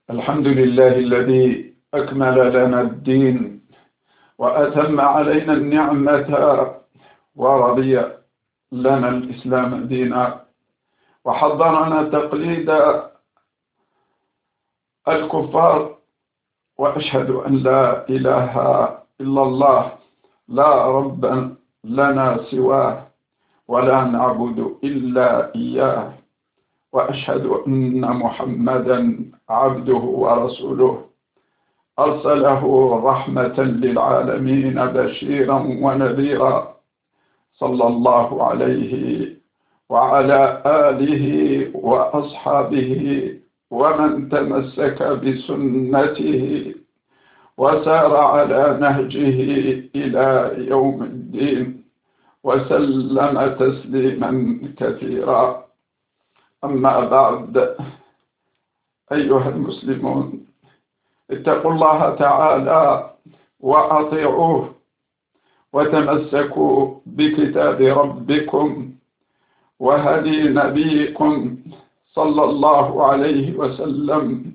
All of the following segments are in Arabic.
الحمد لله الذي أكمل لنا الدين وأتم علينا النعمة ورضي لنا الإسلام دينا، وحذرنا تقليد الكفار. وأشهد أن لا إله إلا الله، لا رب لنا سواه ولا نعبد إلا إياه. وأشهد أن محمدا عبده ورسوله، أرسله رحمة للعالمين بشيرا ونذيرا، صلى الله عليه وعلى آله وأصحابه ومن تمسك بسنته وسار على نهجه إلى يوم الدين، وسلم تسليما كثيرا. أما بعد، أيها المسلمون، اتقوا الله تعالى وأطيعوه وتمسكوا بكتاب ربكم وهدي نبيكم صلى الله عليه وسلم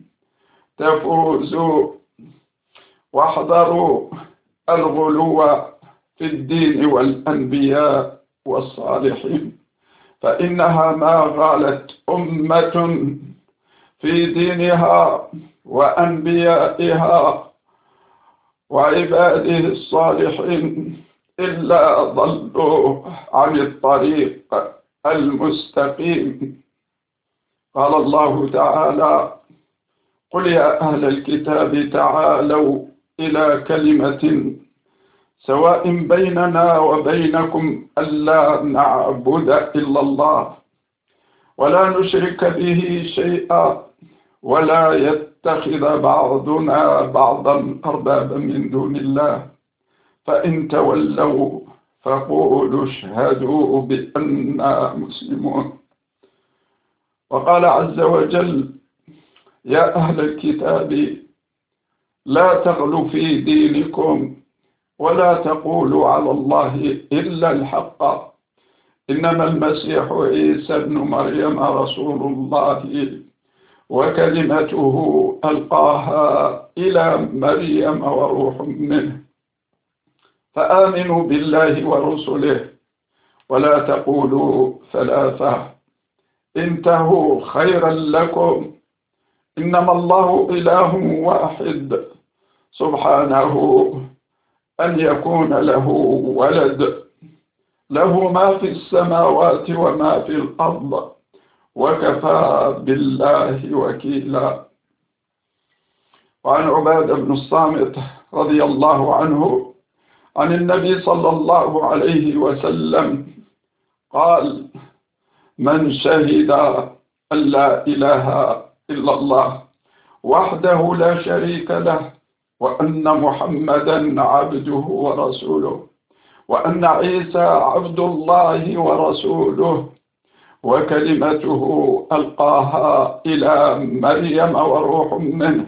تفوزوا، واحذروا الغلو في الدين والأنبياء والصالحين، فإنها ما غالت أمة في دينها وأنبيائها وعباده الصالحين إلا ضلوا عن الطريق المستقيم. قال الله تعالى: قل يا أهل الكتاب تعالوا إلى كلمة سواء بيننا وبينكم ألا نعبد إلا الله ولا نشرك به شيئا ولا يتخذ بعضنا بعضا أربابا من دون الله، فإن تولوا فقولوا اشهدوا بأننا مسلمون. وقال عز وجل: يا أهل الكتاب لا تغلوا في دينكم ولا تقولوا على الله إلا الحق، إنما المسيح عيسى ابن مريم رسول الله وكلمته ألقاها إلى مريم وروح منه، فآمنوا بالله ورسله ولا تقولوا ثلاثة، انتهوا خيرا لكم، إنما الله إله واحد، سبحانه أن يكون له ولد، له ما في السماوات وما في الأرض، وكفى بالله وكيلا. وعن عبادة بن الصامت رضي الله عنه عن النبي صلى الله عليه وسلم قال: من شهد أن لا إله إلا الله وحده لا شريك له، وأن محمدا عبده ورسوله، وأن عيسى عبد الله ورسوله، وكلمته ألقاها إلى مريم وروح منه،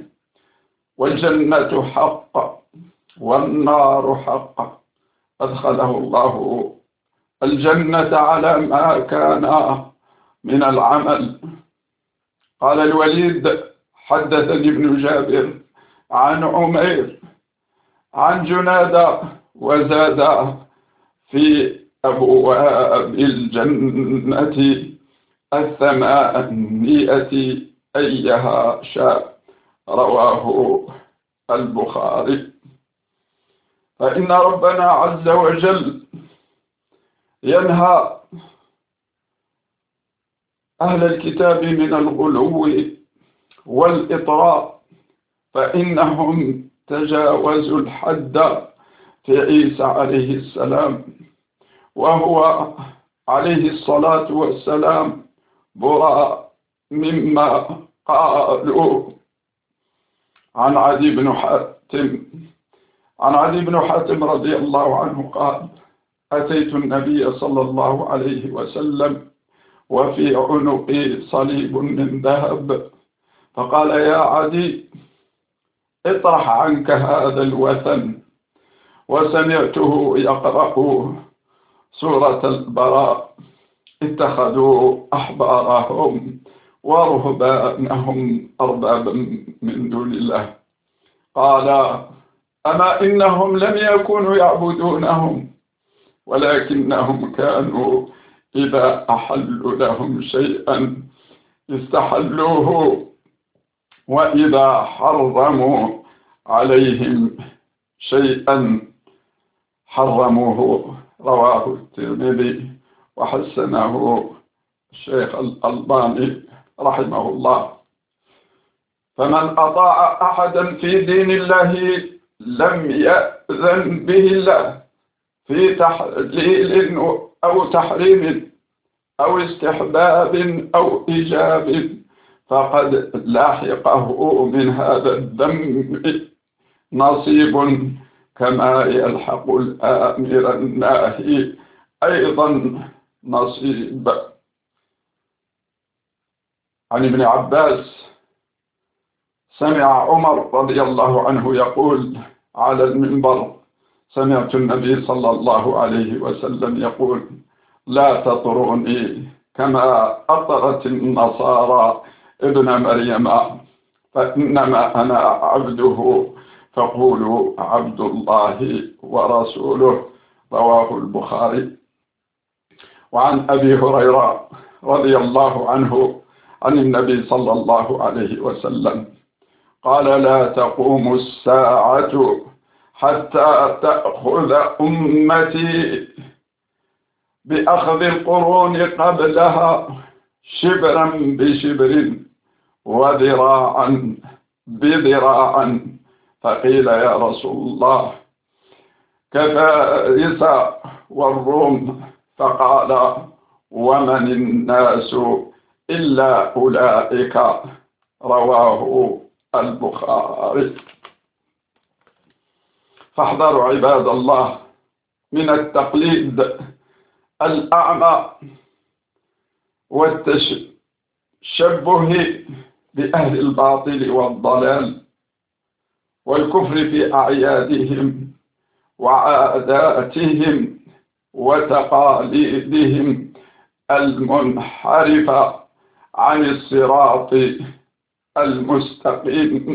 والجنة حق والنار حق، أدخله الله الجنة على ما كان من العمل. قال الوليد: حدثني ابن جابر عن عمير عن جنادة وزاد في أبواب الجنة 8 أيها شاء، رواه البخاري. فإن ربنا عز وجل ينهى أهل الكتاب من الغلو والإطراء، فإنهم تجاوزوا الحد في عيسى عليه السلام، وهو عليه الصلاة والسلام براء مما قالوا. عن عدي بن حاتم رضي الله عنه قال: أتيت النبي صلى الله عليه وسلم وفي عنقي صليب من ذهب، فقال: يا عدي، اطرح عنك هذا الوثن. وسمعته يقرأ سورة البراء: اتخذوا أحبارهم ورهبانهم أربابا من دون الله. قال: أما إنهم لم يكونوا يعبدونهم، ولكنهم كانوا إذا أحلوا لهم شيئا استحلوه، وإذا حرموا عليهم شيئا حرموه. رواه الترمذي وحسنه الشيخ الألباني رحمه الله. فمن أطاع أحدا في دين الله لم يأذن به الله في تحليل أو تحريم أو استحباب أو إيجاب، فقد لاحقه من هذا الذنب نصيب، كما يلحق الآمر الناهي أيضا نصيب. عن ابن عباس: سمع عمر رضي الله عنه يقول على المنبر: سمعت النبي صلى الله عليه وسلم يقول: لا تطروني كما أطرت النصارى ابن مريم، فإنما أنا عبده، فقولوا عبد الله ورسوله. رواه البخاري. وعن أبي هريرة رضي الله عنه عن النبي صلى الله عليه وسلم قال: لا تقوم الساعة حتى تأخذ أمتي بأخذ القرون قبلها شبرا بشبر وذراعا بذراع. فقيل: يا رسول الله، كفارس والروم؟ فقال: ومن الناس إلا أولئك. رواه البخاري. فاحذروا عباد الله من التقليد الأعمى والتشبه بأهل الباطل والضلال والكفر في أعيادهم وعاداتهم وتقاليدهم المنحرفة عن الصراط المستقيم.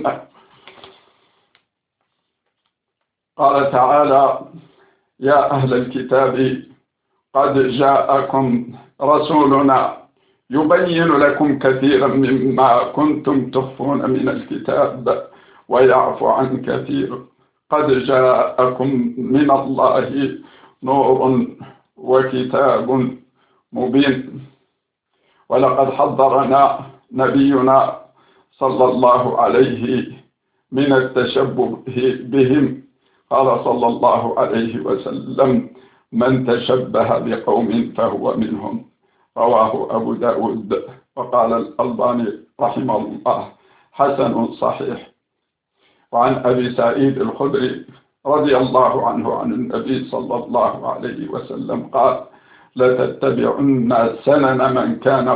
قال تعالى: يا أهل الكتاب قد جاءكم رسولنا يبين لكم كثيرا مما كنتم تخفون من الكتاب ويعفو عن كثير. قد جاءكم من الله نور وكتاب مبين. ولقد حذرنا نبينا صلى الله عليه من التشبه بهم. قال صلى الله عليه وسلم: من تشبه بقوم فهو منهم. رواه أبو داود. وقال الألباني رحمه الله: حسن صحيح. وعن أبي سعيد الخدري رضي الله عنه عن النبي صلى الله عليه وسلم قال: لتتبعن سنن من كان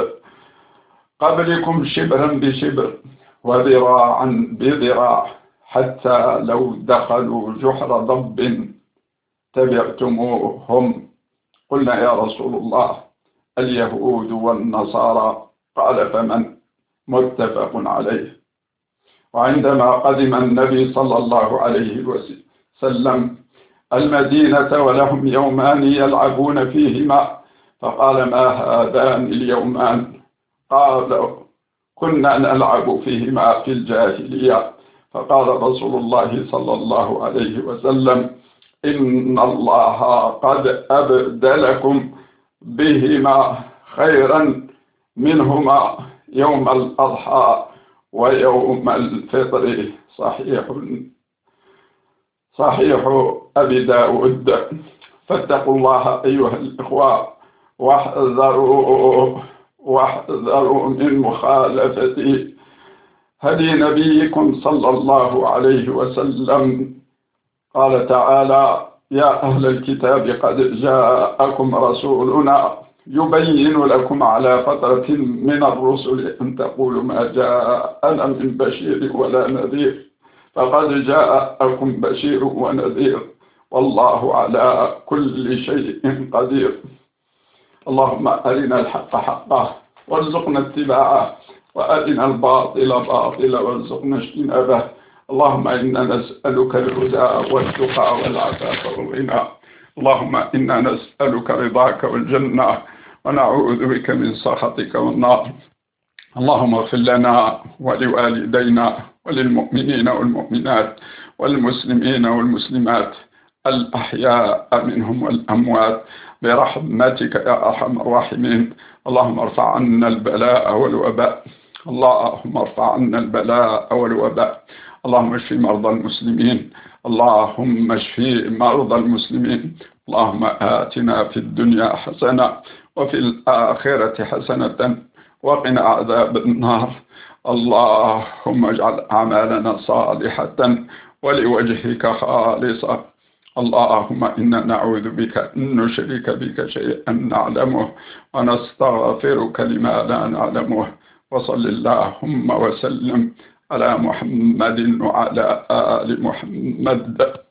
قبلكم شبرا بشبر وذراعا بذراع، حتى لو دخلوا جحر ضب تبعتموهم. قلنا: يا رسول الله، اليهود والنصارى؟ قال: فمن؟ متفق عليه. وعندما قدم النبي صلى الله عليه وسلم المدينة ولهم يومان يلعبون فيهما، فقال: ما هذان اليومان؟ قال: كنا نلعب فيهما في الجاهلية. فقال رسول الله صلى الله عليه وسلم: إن الله قد أبدلكم بهما خيرا منهما يوم الأضحى ويوم الفطر. صحيح أبي داود. فاتقوا الله أيها الإخوة، واحذروا من مخالفة هدي نبيكم صلى الله عليه وسلم. قال تعالى: يا أهل الكتاب قد جاءكم رسولنا يبين لكم على فترة من الرسل أن تقولوا ما جاءنا من بشير ولا نذير، فقد جاءكم بشير ونذير، والله على كل شيء قدير. اللهم أرنا الحق حقا وارزقنا اتباعه، وأرنا الباطل باطلا وارزقنا اجتنابه. اللهم إنا نسألك الهدى والتقى والعفاف والغنى. اللهم إنا نسألك رضاك والجنة، ونعوذ بك من سخطك والنار. اللهم اغفر لنا ولوالدينا وللمؤمنين والمؤمنات والمسلمين والمسلمات الأحياء منهم والأموات برحمتك يا أرحم الراحمين. اللهم ارفع عنا البلاء والوباء. اللهم ارفع عنا البلاء والوباء. اللهم اشف مرضى المسلمين. اللهم اشف مرضى المسلمين. اللهم آتنا في الدنيا حسنة وفي الآخرة حسنة وقنا عذاب النار. اللهم اجعل أعمالنا صالحة ولوجهك خالصة. اللهم إنا نعوذ بك أن نشرك بك شيئا نعلمه ونستغفرك لما لا نعلمه. وصل اللهم وسلم على محمد وعلى آل محمد.